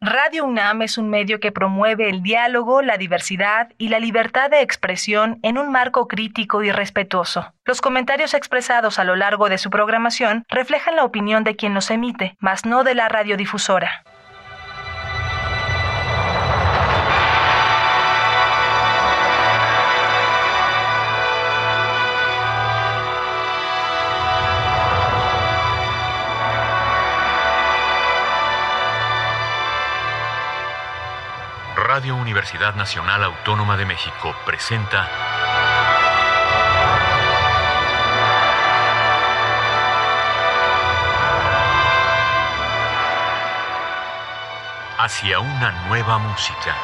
Radio UNAM es un medio que promueve el diálogo, la diversidad y la libertad de expresión en un marco crítico y respetuoso. Los comentarios expresados a lo largo de su programación reflejan la opinión de quien los emite, mas no de la radiodifusora. Radio Universidad Nacional Autónoma de México presenta Hacia una nueva música.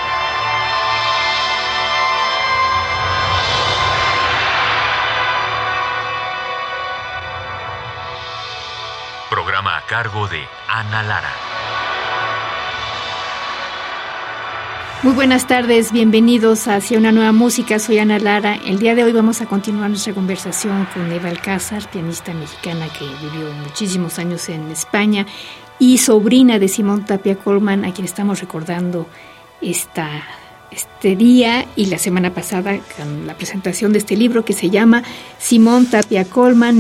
Programa a cargo de Ana Lara. Muy buenas tardes, bienvenidos a Hacia una nueva música, soy Ana Lara. El día de hoy vamos a continuar nuestra conversación con Eva Alcázar, pianista mexicana que vivió muchísimos años en España y sobrina de Simón Tapia Colman, a quien estamos recordando este día y la semana pasada con la presentación de este libro que se llama Simón Tapia Colman,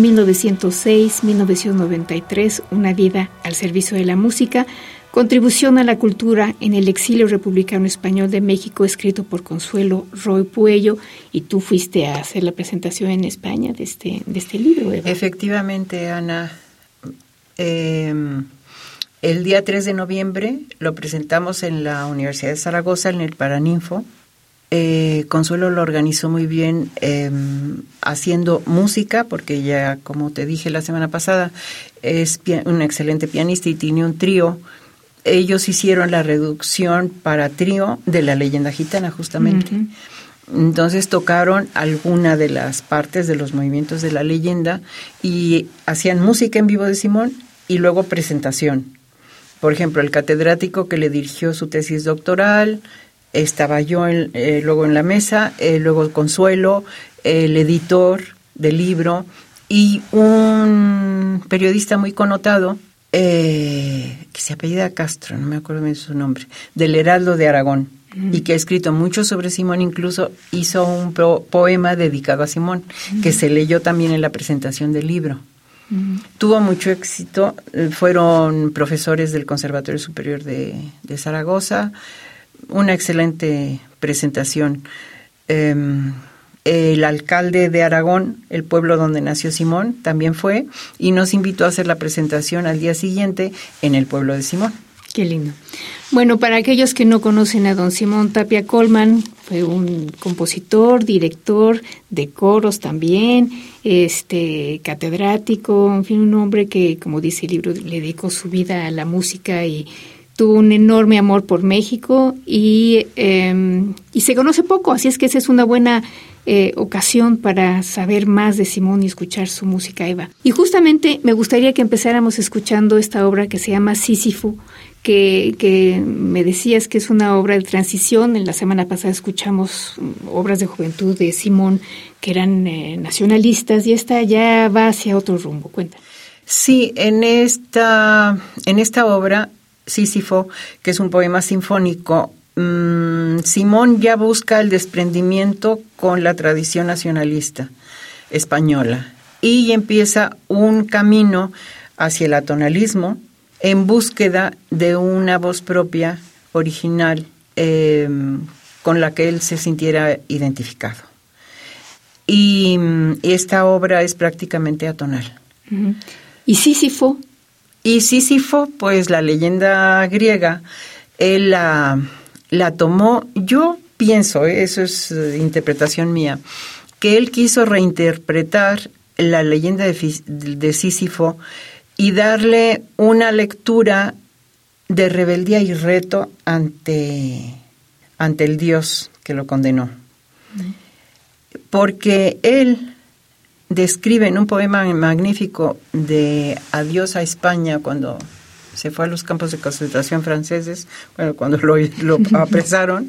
1906-1993, una vida al servicio de la música. Contribución a la cultura en el exilio republicano español de México, escrito por Consuelo Roy Puello, y tú fuiste a hacer la presentación en España de este libro, Eva. Efectivamente, Ana. El día 3 de noviembre lo presentamos en la Universidad de Zaragoza, en el Paraninfo. Consuelo lo organizó muy bien haciendo música, porque ella, como te dije la semana pasada, es una excelente pianista y tiene un trío. Ellos hicieron la reducción para trío de La Leyenda Gitana, justamente. Uh-huh. Entonces tocaron alguna de las partes de los movimientos de La Leyenda y hacían música en vivo de Simón y luego presentación. Por ejemplo, el catedrático que le dirigió su tesis doctoral, estaba yo luego en la mesa, luego Consuelo, el editor del libro y un periodista muy connotado, que se apellida Castro, no me acuerdo bien su nombre, del Heraldo de Aragón, y que ha escrito mucho sobre Simón, incluso hizo un poema dedicado a Simón, que se leyó también en la presentación del libro. Tuvo mucho éxito, fueron profesores del Conservatorio Superior de Zaragoza, una excelente presentación. El alcalde de Aragón, el pueblo donde nació Simón, también fue y nos invitó a hacer la presentación al día siguiente en el pueblo de Simón. Qué lindo. Bueno, para aquellos que no conocen a don Simón Tapia Colman, fue un compositor, director de coros también, catedrático, en fin, un hombre que, como dice el libro, le dedicó su vida a la música y tuvo un enorme amor por México y se conoce poco, así es que esa es una buena ocasión para saber más de Simón y escuchar su música, Eva. Y justamente me gustaría que empezáramos escuchando esta obra que se llama Sísifo, que me decías que es una obra de transición. En la semana pasada escuchamos obras de juventud de Simón que eran nacionalistas y esta ya va hacia otro rumbo. Cuenta. Sí, en esta obra Sísifo, que es un poema sinfónico, Simón ya busca el desprendimiento con la tradición nacionalista española y empieza un camino hacia el atonalismo en búsqueda de una voz propia, original, con la que él se sintiera identificado. Y esta obra es prácticamente atonal. Uh-huh. ¿Y Sísifo? Y Sísifo, pues la leyenda griega, él la tomó, yo pienso, eso es interpretación mía, que él quiso reinterpretar la leyenda de Sísifo y darle una lectura de rebeldía y reto ante el Dios que lo condenó. Porque él describe en un poema magnífico de Adiós a España, cuando se fue a los campos de concentración franceses, bueno, cuando lo apresaron,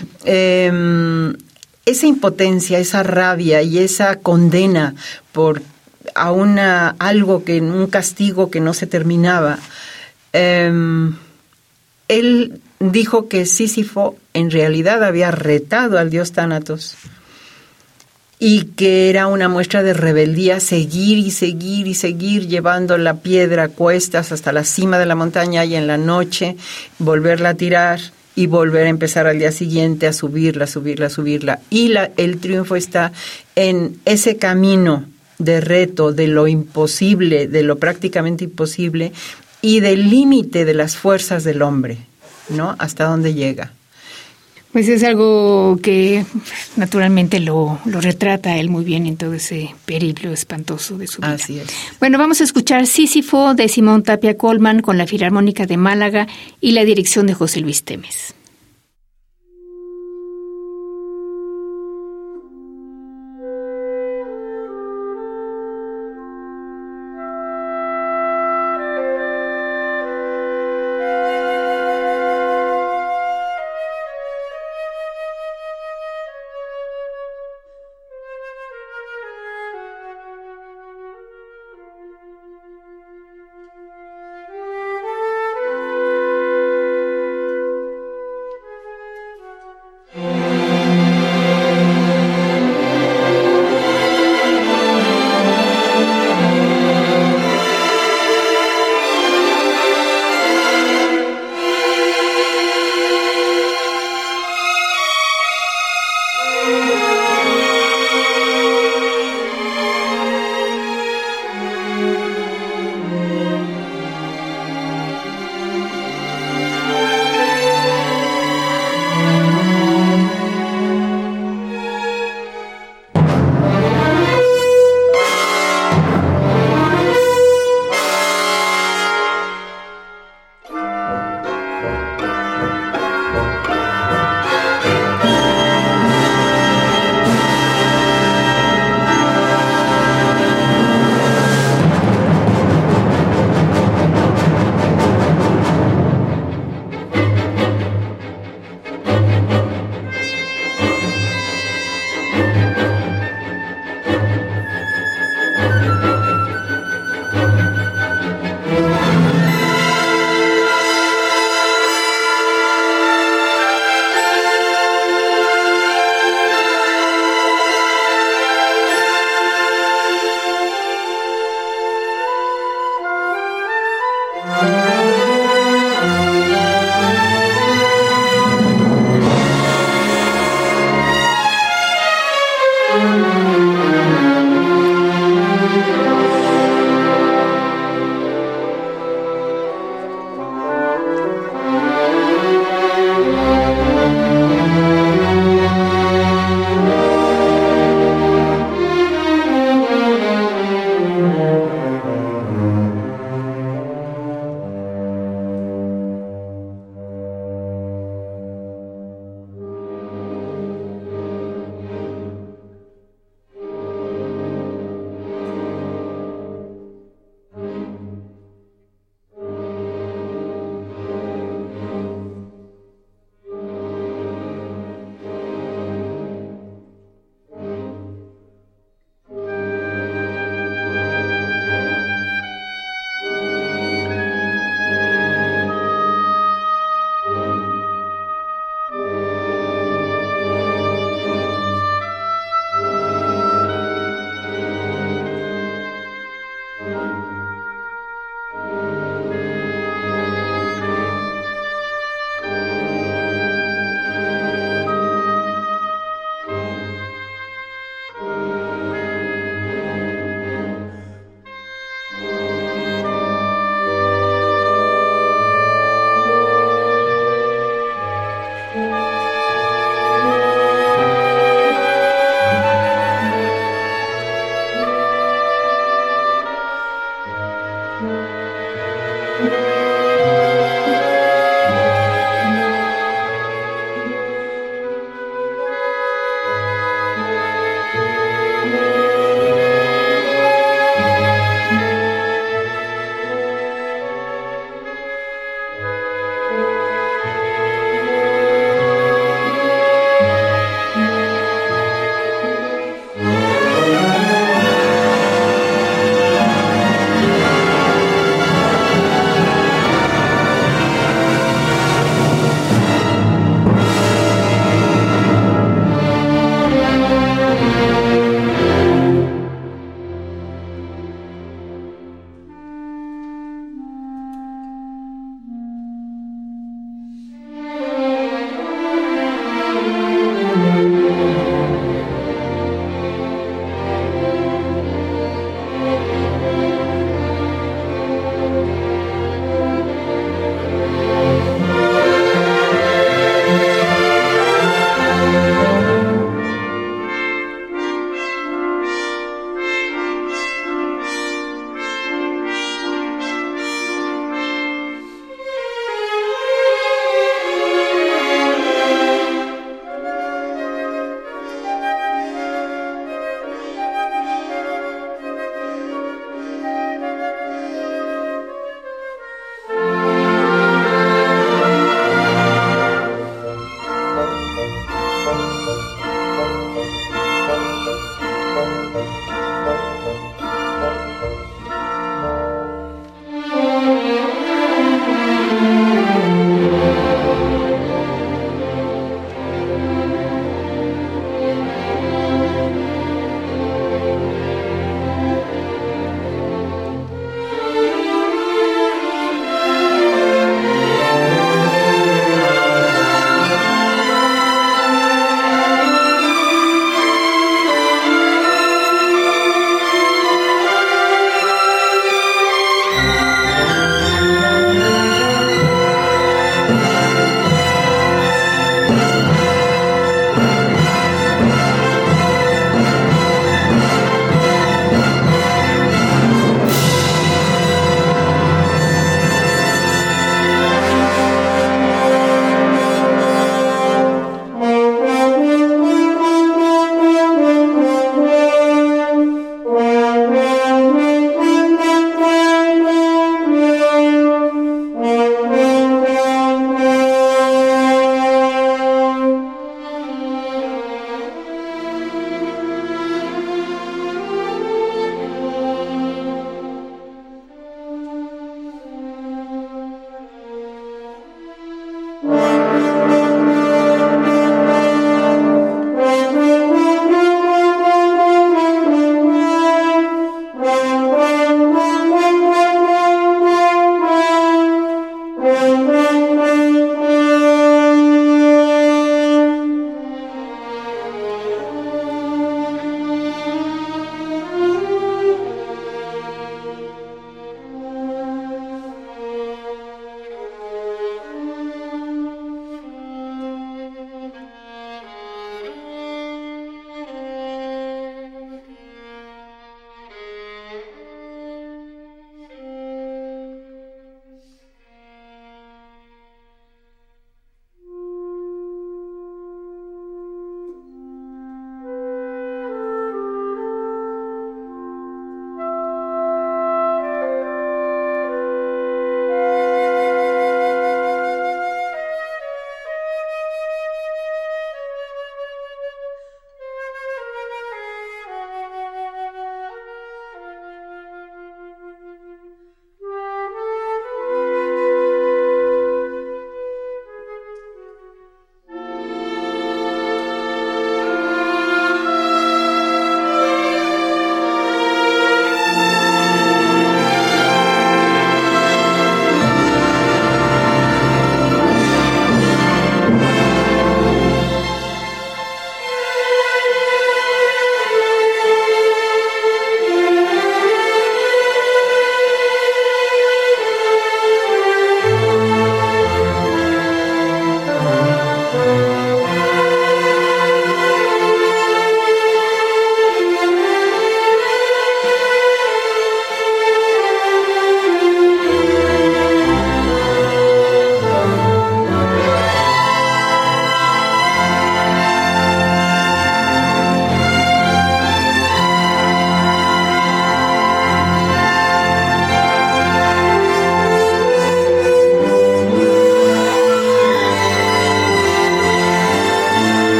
esa impotencia, esa rabia y esa condena a algo un castigo que no se terminaba, él dijo que Sísifo en realidad había retado al dios Tánatos y que era una muestra de rebeldía seguir y seguir y seguir llevando la piedra a cuestas hasta la cima de la montaña y en la noche volverla a tirar y volver a empezar al día siguiente a subirla. Y el triunfo está en ese camino de reto, de lo imposible, de lo prácticamente imposible y del límite de las fuerzas del hombre, ¿no? Hasta dónde llega. Pues es algo que naturalmente lo retrata él muy bien en todo ese periplo espantoso de su vida. Así es. Bueno, vamos a escuchar Sísifo de Simón Tapia Colman con la Filarmónica de Málaga y la dirección de José Luis Temes.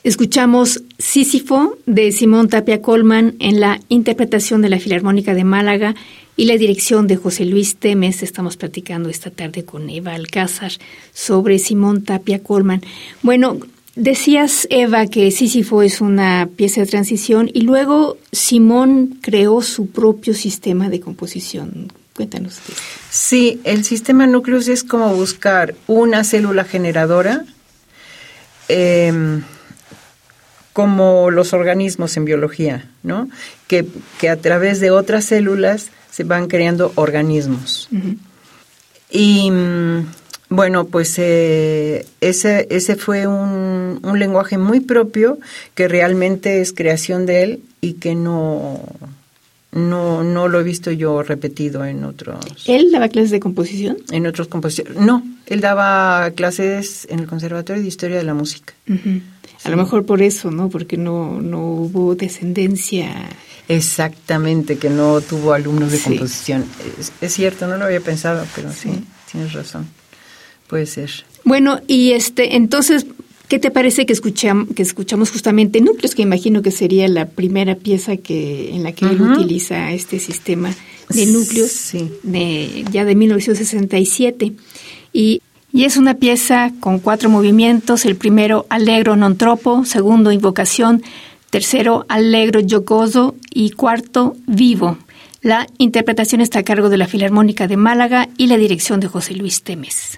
Escuchamos Sísifo de Simón Tapia Colman en la interpretación de la Filarmónica de Málaga y la dirección de José Luis Temes. Estamos platicando esta tarde con Eva Alcázar sobre Simón Tapia Colman. Bueno, decías, Eva, que Sísifo es una pieza de transición y luego Simón creó su propio sistema de composición. Cuéntanos. Sí, el sistema Núcleos es como buscar una célula generadora, como los organismos en biología, ¿no? Que a través de otras células se van creando organismos. Uh-huh. Y bueno, pues ese fue un lenguaje muy propio que realmente es creación de él y que no lo he visto yo repetido en otros. ¿Él daba clases de composición? En otros compositores. No, él daba clases en el Conservatorio de Historia de la Música. Uh-huh. A lo mejor por eso, ¿no? Porque no hubo descendencia. Exactamente, que no tuvo alumnos de composición. Es cierto, no lo había pensado, pero sí, tienes razón. Puede ser. Bueno, y entonces, ¿qué te parece que escuchamos justamente Núcleos, que imagino que sería la primera pieza en la que él utiliza este sistema de núcleos, ya de 1967? Y es una pieza con 4 movimientos. El primero, Allegro non troppo. Segundo, Invocación. Tercero, Allegro giocoso. Y cuarto, Vivo. La interpretación está a cargo de la Filarmónica de Málaga y la dirección de José Luis Temes.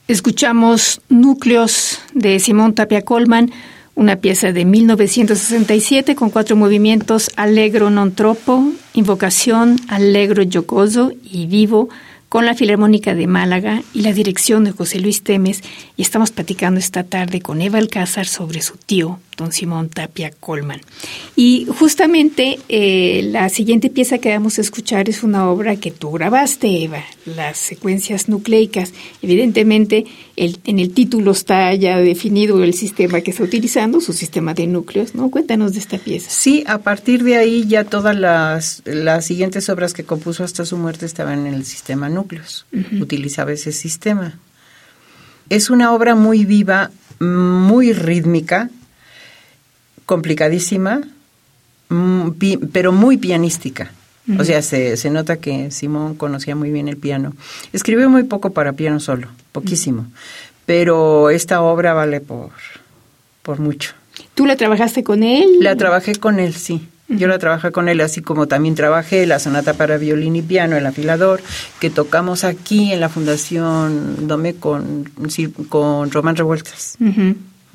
Escuchamos Núcleos de Simón Tapia Colman, una pieza de 1967 con 4 movimientos: Allegro non troppo, Invocación, Allegro giocoso y Vivo, con la Filarmónica de Málaga y la dirección de José Luis Temes, y estamos platicando esta tarde con Eva Alcázar sobre su tío, don Simón Tapia Colman. Y justamente la siguiente pieza que vamos a escuchar es una obra que tú grabaste, Eva, Las secuencias nucleicas. Evidentemente, en el título está ya definido el sistema que está utilizando, su sistema de núcleos, ¿no? Cuéntanos de esta pieza. Sí, a partir de ahí ya todas las siguientes obras que compuso hasta su muerte estaban en el sistema núcleos. Uh-huh. Utilizaba ese sistema. Es una obra muy viva, muy rítmica, complicadísima, pero muy pianística. Uh-huh. O sea, se nota que Simón conocía muy bien el piano. Escribió muy poco para piano solo, poquísimo. Uh-huh. Pero esta obra vale por mucho. ¿Tú la trabajaste con él? La trabajé con él, sí. Yo la trabajé con él, así como también trabajé la sonata para violín y piano, el afilador, que tocamos aquí en la Fundación Dome con Román Revueltas. Uh-huh.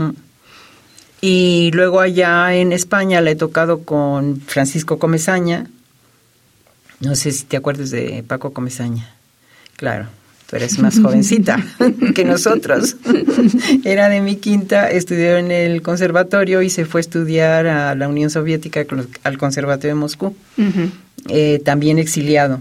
Y luego allá en España la he tocado con Francisco Comesaña. No sé si te acuerdas de Paco Comesaña. Claro, tú eres más jovencita que nosotros. Era de mi quinta, estudió en el conservatorio y se fue a estudiar a la Unión Soviética, al Conservatorio de Moscú. Uh-huh. También exiliado.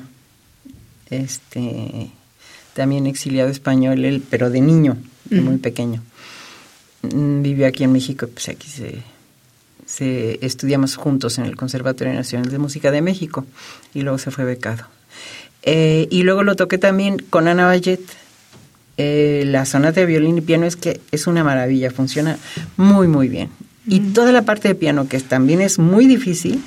También exiliado español, él, pero de niño, de muy pequeño. Vivió aquí en México, pues aquí estudiamos juntos en el Conservatorio Nacional de Música de México y luego se fue becado. Y luego lo toqué también con Ana Vallet. La sonata de violín y piano es una maravilla, funciona muy, muy bien. Y toda la parte de piano, que también es muy difícil,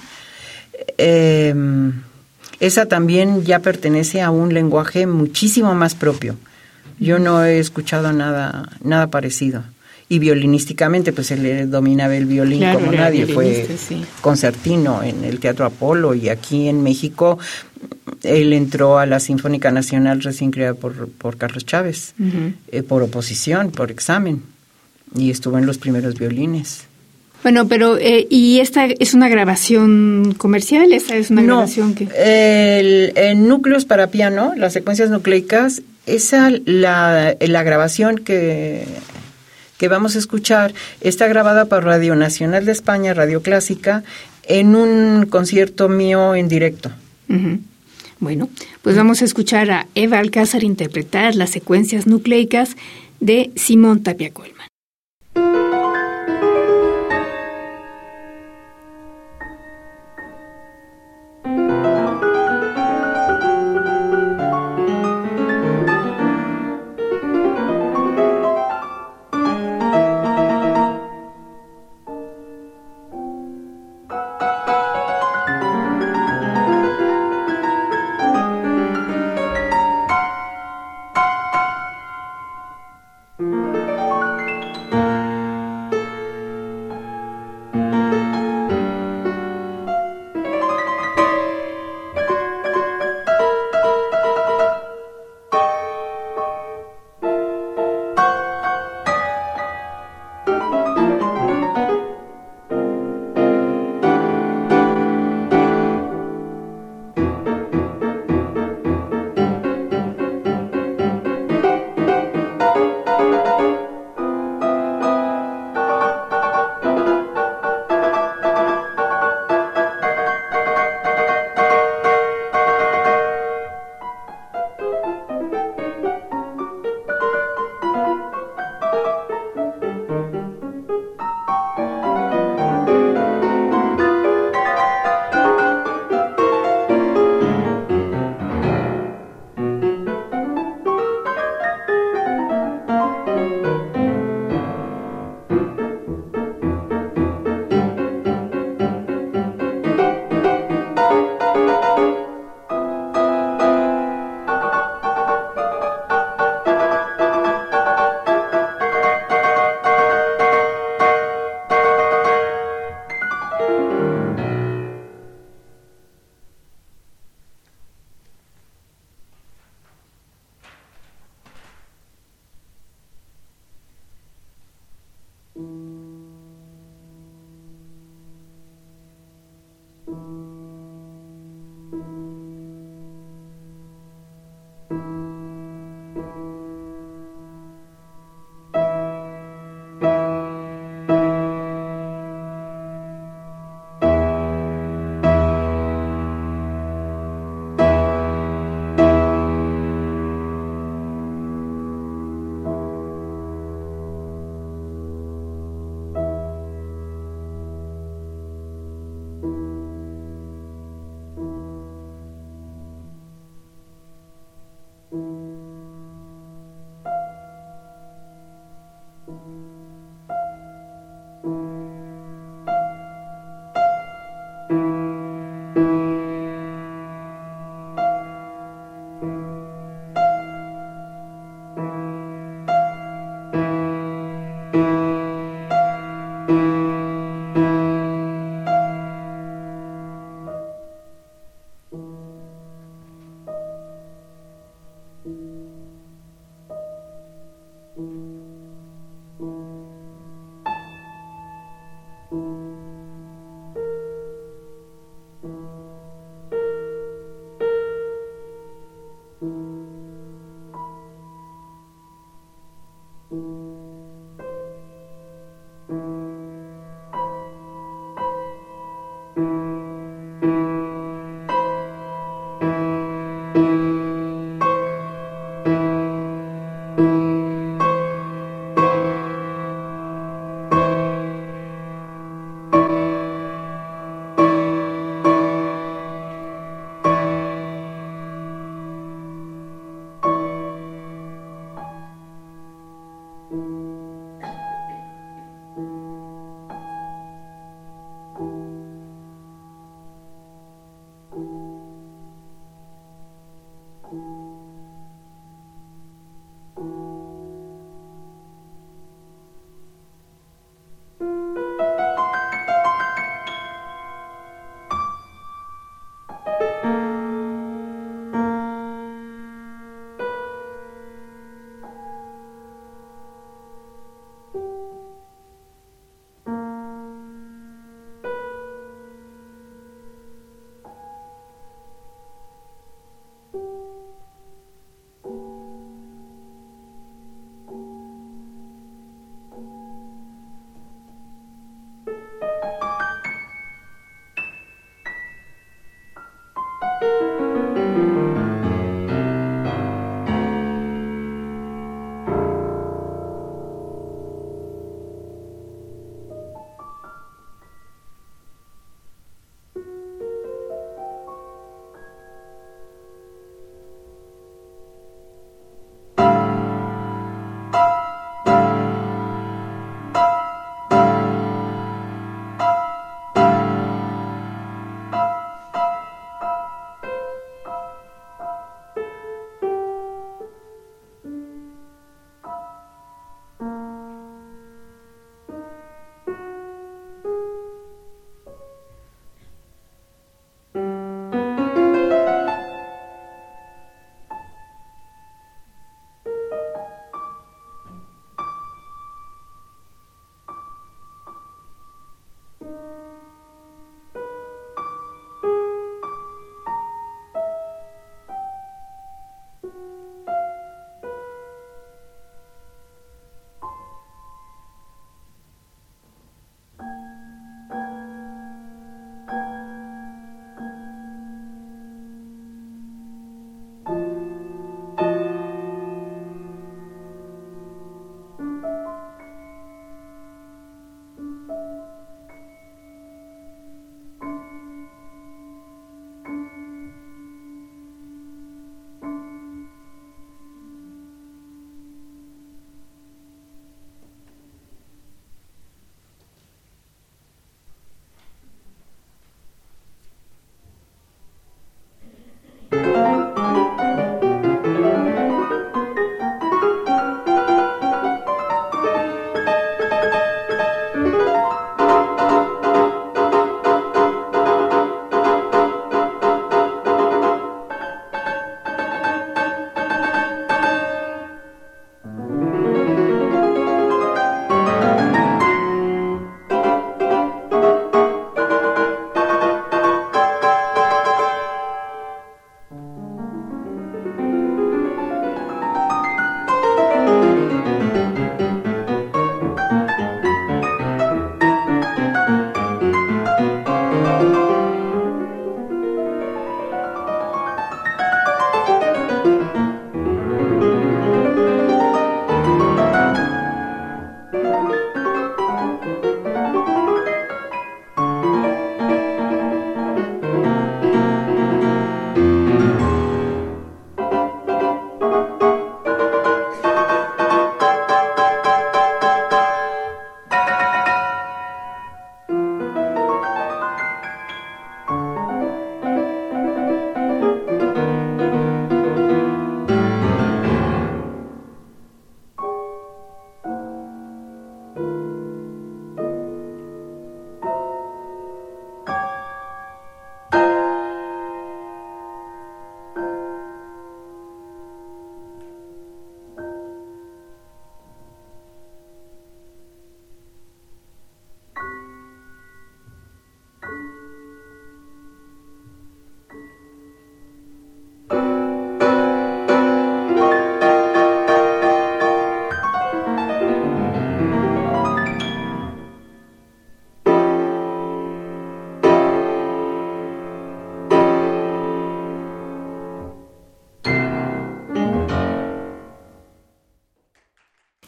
esa también ya pertenece a un lenguaje muchísimo más propio. Yo no he escuchado nada parecido. Y violinísticamente, pues él dominaba el violín, claro, como nadie. Fue concertino en el Teatro Apolo, y aquí en México él entró a la Sinfónica Nacional recién creada por Carlos Chávez, uh-huh. Por oposición, por examen, y estuvo en los primeros violines. Bueno, pero ¿y esta es una grabación comercial? ¿Esta es una grabación que...? El núcleos para piano, las secuencias nucleicas, la grabación que vamos a escuchar está grabada por Radio Nacional de España, Radio Clásica, en un concierto mío en directo. Uh-huh. Bueno, pues vamos a escuchar a Eva Alcázar interpretar las secuencias nucleicas de Simón Tapia Colman.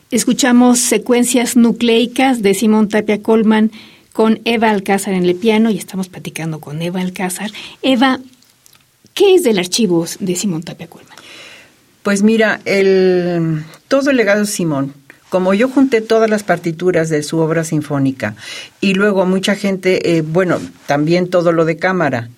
Escuchamos Secuencias Nucleicas de Simón Tapia Colman con Eva Alcázar en el piano, y estamos platicando con Eva Alcázar. Eva, ¿qué es del archivo de Simón Tapia Colman? Pues mira, todo el legado de Simón, como yo junté todas las partituras de su obra sinfónica y luego mucha gente, también todo lo de cámara,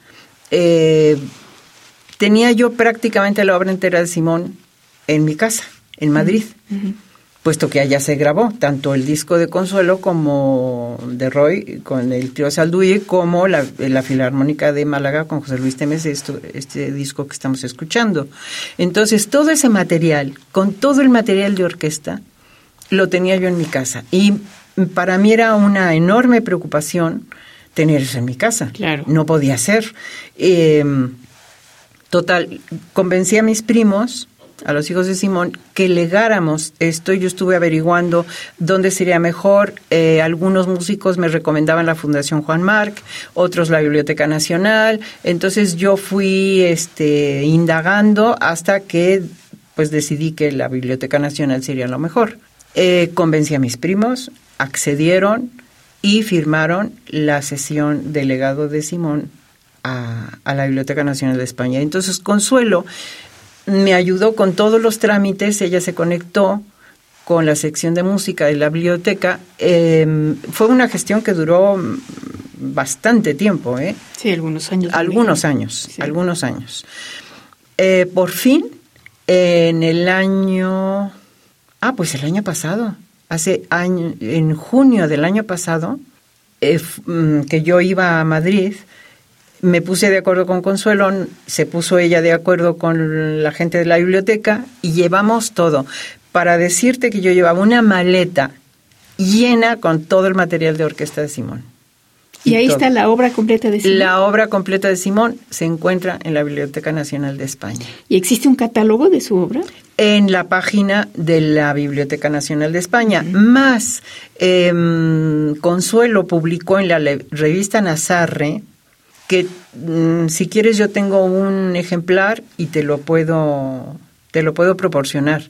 tenía yo prácticamente la obra entera de Simón en mi casa, en Madrid, puesto que allá se grabó tanto el disco de Consuelo como de Roy con el trío Salduy, como la Filarmónica de Málaga con José Luis Temes, este disco que estamos escuchando. Entonces, todo ese material, con todo el material de orquesta, lo tenía yo en mi casa. Y para mí era una enorme preocupación tener eso en mi casa. Claro. No podía ser. Total, convencí a mis primos, a los hijos de Simón, que legáramos esto. Yo estuve averiguando dónde sería mejor. Algunos músicos me recomendaban la Fundación Juan Marc, otros la Biblioteca Nacional. Entonces yo fui indagando hasta que pues decidí que la Biblioteca Nacional sería lo mejor. Convencí a mis primos, accedieron y firmaron la cesión del legado de Simón a la Biblioteca Nacional de España. Entonces Consuelo me ayudó con todos los trámites. Ella se conectó con la sección de música de la biblioteca. Fue una gestión que duró bastante tiempo. Sí, algunos años. Algunos años. Por fin, en el año pasado, en junio del año pasado, que yo iba a Madrid, me puse de acuerdo con Consuelo, se puso ella de acuerdo con la gente de la biblioteca y llevamos todo. Para decirte que yo llevaba una maleta llena con todo el material de orquesta de Simón. Y ahí todo. Está la obra completa de Simón. La obra completa de Simón se encuentra en la Biblioteca Nacional de España. ¿Y existe un catálogo de su obra? En la página de la Biblioteca Nacional de España. Más, Consuelo publicó en la revista Nazarre, que si quieres yo tengo un ejemplar y te lo puedo proporcionar.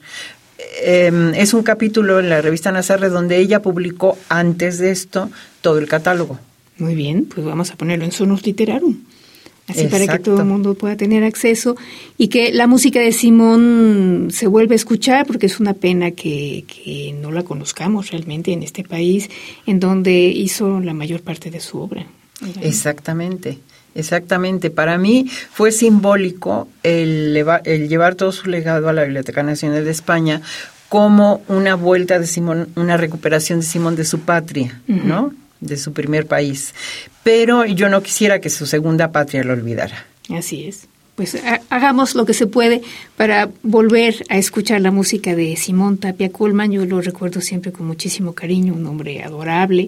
Es un capítulo en la revista Nazarre donde ella publicó antes de esto todo el catálogo. Muy bien, pues vamos a ponerlo en Sonus Literarum, así para que todo el mundo pueda tener acceso y que la música de Simón se vuelva a escuchar, porque es una pena que no la conozcamos realmente en este país, en donde hizo la mayor parte de su obra. Exactamente. Para mí fue simbólico el llevar todo su legado a la Biblioteca Nacional de España como una vuelta de Simón, una recuperación de Simón de su patria, ¿no? De su primer país. Pero yo no quisiera que su segunda patria lo olvidara. Así es. Pues hagamos lo que se puede para volver a escuchar la música de Simón Tapia Colman. Yo lo recuerdo siempre con muchísimo cariño, un hombre adorable.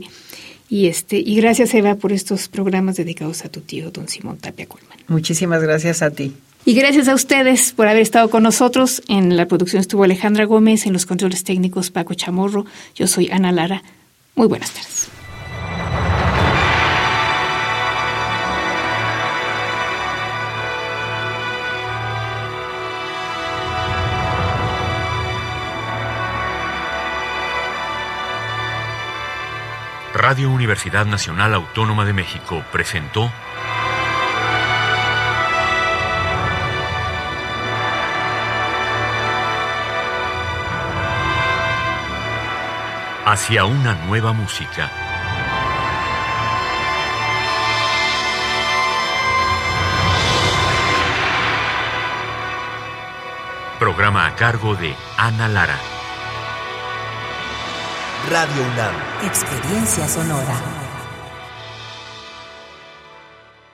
Y gracias, Eva, por estos programas dedicados a tu tío, don Simón Tapia Colman. Muchísimas gracias a ti. Y gracias a ustedes por haber estado con nosotros. En la producción estuvo Alejandra Gómez, en los controles técnicos Paco Chamorro. Yo soy Ana Lara. Muy buenas tardes. Radio Universidad Nacional Autónoma de México presentó Hacia una nueva música. Programa a cargo de Ana Lara. Radio UNAM. Experiencia sonora.